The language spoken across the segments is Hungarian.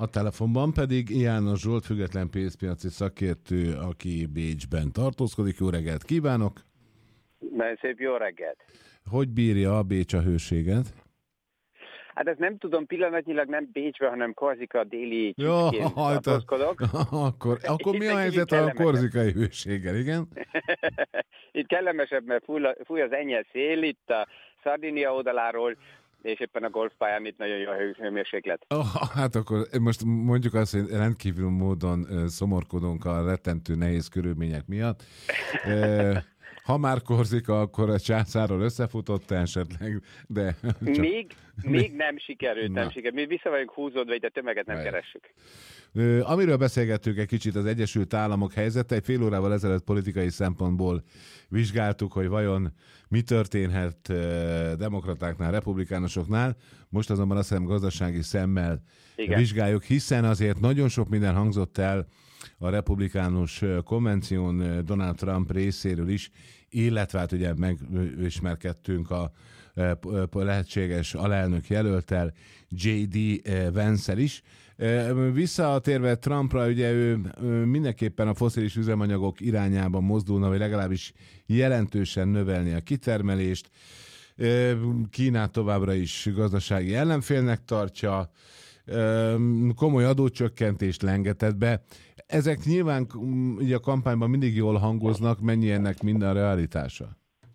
A telefonban pedig János Zsolt, független pénzpiaci szakértő, aki Bécsben tartózkodik. Jó reggelt kívánok! Nagyon szép jó reggelt! Hogy bírja a Bécs a hőséget? Hát ezt nem tudom, pillanatnyilag nem Bécsben, hanem Korzika déli csücsként tartózkodok. Akkor mi a helyzet a korzikai hőséggel, igen? Itt kellemesebb, mert fúj az enyhe szél, itt a Szardinia oldaláról, és éppen a golfpályán itt nagyon jó a hőmérséklet. Hát akkor most mondjuk azt, hogy rendkívül módon szomorkodunk a rettentő nehéz körülmények miatt. Ha már Korzika, akkor a császárral összefutott esetleg, de... Még nem sikerült. Mi vissza vagyunk húzódva, hogy a tömeget nem keressük. Amiről beszélgettünk egy kicsit, az Egyesült Államok helyzete, egy fél órával ezelőtt politikai szempontból vizsgáltuk, hogy vajon mi történhet demokratáknál, republikánusoknál. Most azonban azt hiszem gazdasági szemmel vizsgáljuk, hiszen azért nagyon sok minden hangzott el a republikánus konvención Donald Trump részéről is, illetve hát ugye megismerkedtünk a lehetséges alelnök jelölttel, J.D. Vance-el is. Visszatérve Trumpra, ugye ő mindenképpen a fosszilis üzemanyagok irányában mozdulna, vagy legalábbis jelentősen növelni a kitermelést. Kínát továbbra is gazdasági ellenfélnek tartsa, komoly adócsökkentést lengetett be. Ezek nyilván ugye a kampányban mindig jól hangoznak, mennyi ennek minden realitása?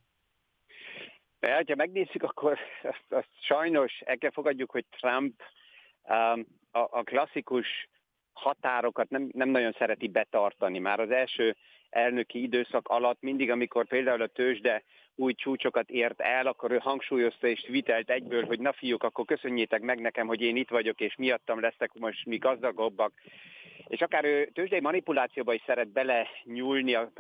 Ha megnézzük, akkor azt sajnos el kell fogadjuk, hogy Trump a klasszikus határokat nem nagyon szereti betartani. Már az első elnöki időszak alatt mindig, amikor például a tőzsde új csúcsokat ért el, akkor ő hangsúlyozta és vitelt egyből, hogy na fiúk, akkor köszönjétek meg nekem, hogy én itt vagyok, és miattam lesznek most mi gazdagabbak. És akár ő tőzsdei manipulációba is szeret bele nyúlni a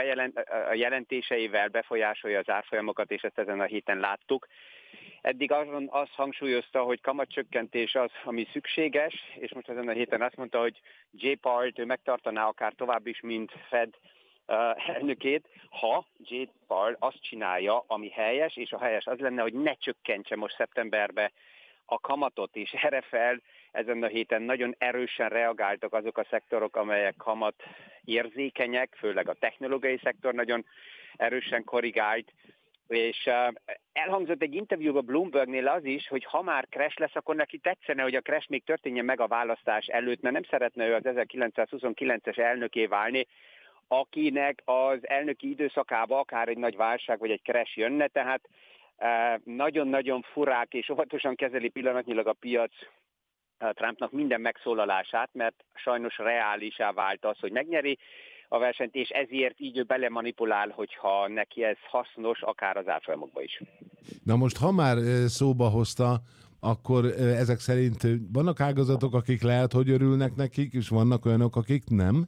jelentéseivel, befolyásolja az árfolyamokat, és ezt ezen a héten láttuk. Eddig azt hangsúlyozta, hogy kamatcsökkentés az, ami szükséges, és most ezen a héten azt mondta, hogy Jay Powell-t ő megtartaná akár tovább is, mint Fed elnökét, ha Jay Powell azt csinálja, ami helyes, és a helyes az lenne, hogy ne csökkentse most szeptemberbe a kamatot, és erre fel ezen a héten nagyon erősen reagáltak azok a szektorok, amelyek kamat érzékenyek, főleg a technológiai szektor nagyon erősen korrigált, és elhangzott egy interjúban Bloombergnél az is, hogy ha már crash lesz, akkor neki tetszene, hogy a crash még történjen meg a választás előtt, mert nem szeretne ő az 1929-es elnöké válni, akinek az elnöki időszakába akár egy nagy válság vagy egy crash jönne, tehát nagyon-nagyon furák és óvatosan kezeli pillanatnyilag a piac Trumpnak minden megszólalását, mert sajnos reálisá vált az, hogy megnyeri a versenyt, és ezért így ő belemanipulál, hogyha neki ez hasznos, akár az árfolyamokba is. Na most, ha már szóba hozta, akkor ezek szerint vannak ágazatok, akik lehet, hogy örülnek nekik, és vannak olyanok, akik nem?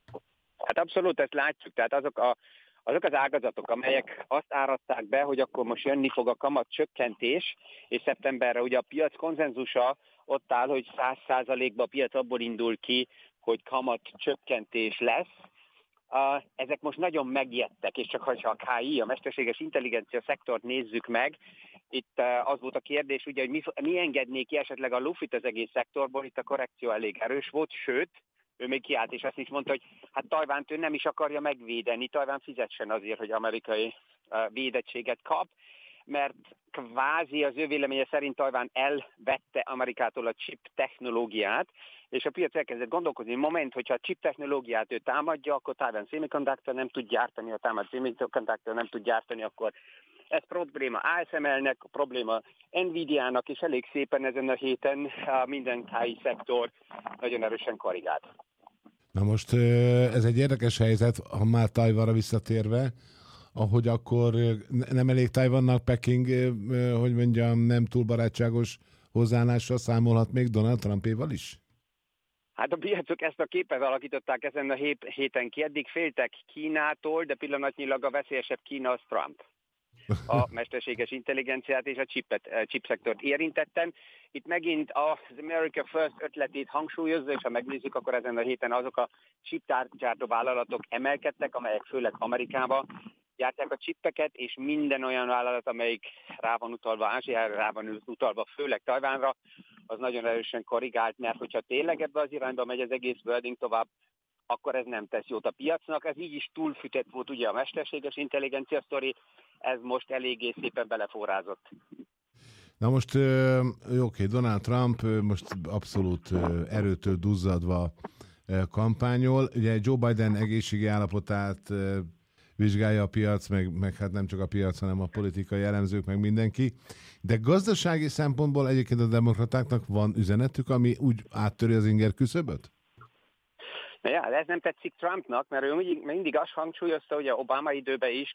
Hát abszolút ezt látjuk, tehát azok az ágazatok, amelyek azt árazták be, hogy akkor most jönni fog a kamat csökkentés, és szeptemberre ugye a piac konzenzusa ott áll, hogy 100%-ban a piac abból indul ki, hogy kamat csökkentés lesz. Ezek most nagyon megijedtek, és csak ha a KI, a mesterséges intelligencia szektort nézzük meg, itt az volt a kérdés, ugye, hogy mi engedné ki esetleg a lufit az egész szektorból, itt a korrekció elég erős volt, sőt, ő még kiállt, és azt is mondta, hogy hát Tajvánt ő nem is akarja megvédeni, Tajván fizessen azért, hogy amerikai védettséget kap, mert kvázi az ő véleménye szerint Tajván elvette Amerikától a chip technológiát, és a piac elkezdett gondolkozni, moment, hogyha a chip technológiát ő támadja, akkor Taiwan Semiconductor nem tud gyártani, ha Taiwan Semiconductor nem tud gyártani, akkor ez probléma ASML-nek, probléma Nvidia-nak, és elég szépen ezen a héten minden KI szektor nagyon erősen korrigált. Na most ez egy érdekes helyzet, ha már Tajvanra visszatérve, ahogy akkor nem elég Tajvannak Peking, hogy mondjam, nem túl barátságos hozzáállással számolhat még Donald Trumpéval is? Hát a piacok ezt a képet alakították ezen a héten ki, eddig féltek Kínától, de pillanatnyilag a veszélyesebb Kína az Trump. A mesterséges intelligenciát és a chipszektort érintettem. Itt megint az America First ötletét hangsúlyozza, és ha megnézzük, akkor ezen a héten azok a chipgyártó vállalatok emelkedtek, amelyek főleg Amerikába gyártják a csippeket, és minden olyan vállalat, amelyik rá van utalva Ázsiára, rá van utalva főleg Tajvánra, az nagyon erősen korrigált, mert hogyha tényleg ebbe az irányba megy az egész wording tovább, akkor ez nem tesz jót a piacnak. Ez így is túlfütett volt ugye a mesterséges intelligencia sztori, ez most eléggé szépen beleforrázott. Na most, oké, Donald Trump most abszolút erőtől duzzadva kampányol. Ugye Joe Biden egészségi állapotát vizsgálja a piac, meg hát nem csak a piac, hanem a politikai elemzők, meg mindenki. De gazdasági szempontból egyébként a demokratáknak van üzenetük, ami úgy áttöri az inger küszöböt? Na ja, ez nem tetszik Trumpnak, mert ő mindig azt hangsúlyozta, ugye Obama időben is,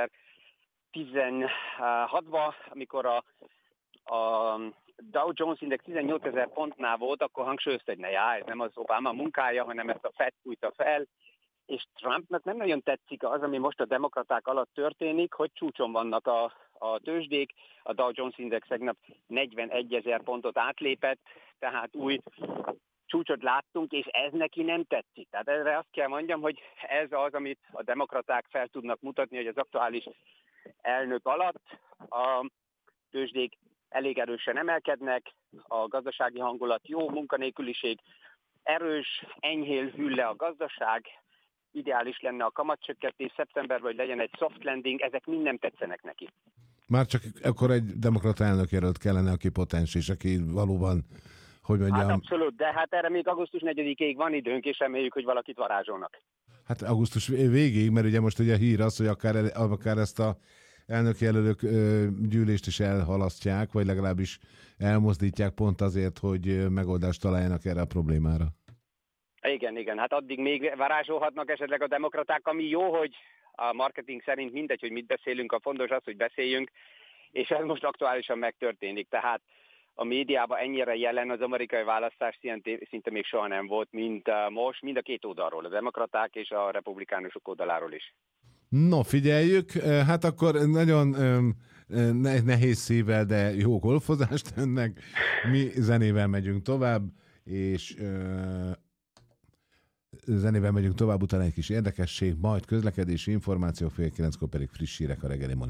2016-ban, amikor a Dow Jones Index 18 000 pontnál volt, akkor hangsúlyozta, hogy ez nem az Obama munkája, hanem ezt a Fed fújta fel, és Trumpnak nem nagyon tetszik az, ami most a demokraták alatt történik, hogy csúcson vannak a tőzsdék, a Dow Jones Index tegnap 41 000 pontot átlépett, tehát új csúcsot láttunk, és ez neki nem tetszik. Tehát erre azt kell mondjam, hogy ez az, amit a demokraták fel tudnak mutatni, hogy az aktuális elnök alatt a tőzsdék elég erősen emelkednek, a gazdasági hangulat jó, munkanélküliség erős, enyhén hűl le a gazdaság, ideális lenne a kamatcsökkentés szeptemberben, hogy legyen egy soft landing, ezek mind nem tetszenek neki. Már csak akkor egy demokrata elnökjelölt kellene, aki potens, és aki valóban, hogy mondjam... Hát abszolút, de hát erre még augusztus 4-ig van időnk, és reméljük, hogy valakit varázsolnak. Hát augusztus végéig, mert ugye most ugye a hír az, hogy akár ezt a elnökjelölők gyűlést is elhalasztják, vagy legalábbis elmozdítják pont azért, hogy megoldást találjanak erre a problémára. Igen, hát addig még varázsolhatnak esetleg a demokraták, ami jó, hogy a marketing szerint mindegy, hogy mit beszélünk, a fontos az, hogy beszéljünk, és ez most aktuálisan megtörténik. Tehát a médiában ennyire jelen az amerikai választás szinte még soha nem volt, mint most, mind a két oldalról, a demokraták és a republikánusok oldaláról is. No, figyeljük, hát akkor nagyon nehéz szívvel, de jó golfozást önnek. Mi zenével megyünk tovább, és utána egy kis érdekesség, majd közlekedési információ, 8:30 pedig friss hírek a reggeli